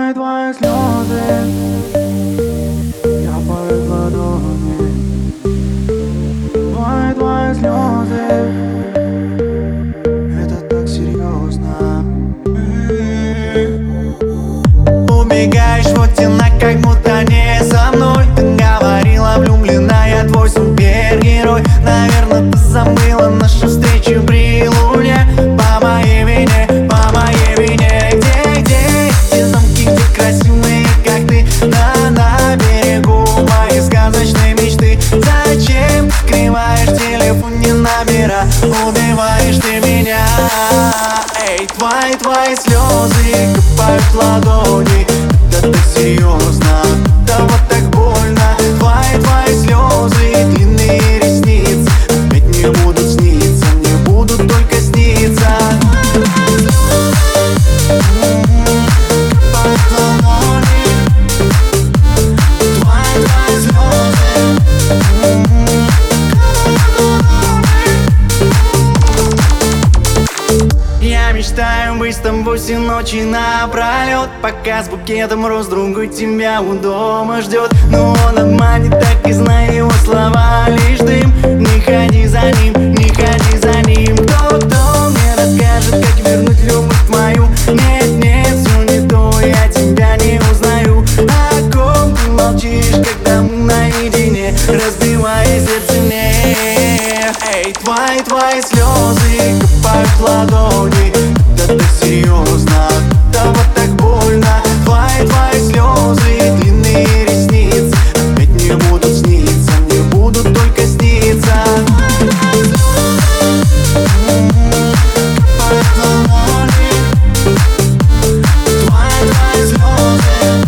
твои слезы, капают в ладони. Твои слезы, это так серьезно. Убегаешь в оттенок, как будто не со мной. Ты говорила, влюблена, я твой супергерой. Наверное, ты забыла нашу встречу при луне. По моей вине, по моей вине. Где те замки, где красивые, как ты, на берегу моей сказочной мечты? Зачем скрываешь телефон, не набира? Убиваешь ты меня. Эй, твои слезы копают в ладони. Да так серьезно, да вот так больно. Твои слезы, длинные ресницы опять не будут сниться, мне будут только сниться. Копают в ладони. Твои слезы. Я мечтаю быть с тобой все ночи напролет, пока с букетом роз другой тебя у дома ждет. Но он обманет, так и знай, его слова лишь дым. Не ходи за ним, не ходи за ним. Кто мне расскажет, как вернуть любовь мою? Нет, все не то, я тебя не узнаю. О ком ты молчишь, когда мы наедине, разбивая сердце мне? Эй, твои слезы копают в ладони. Да так серьезно, да вот так больно. Твои слезы, длинные ресницы опять не будут сниться, мне будут только сниться. Копают в ладони. Твои слезы.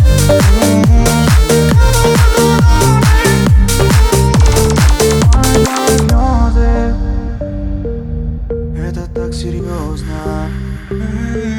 Это так серьезно.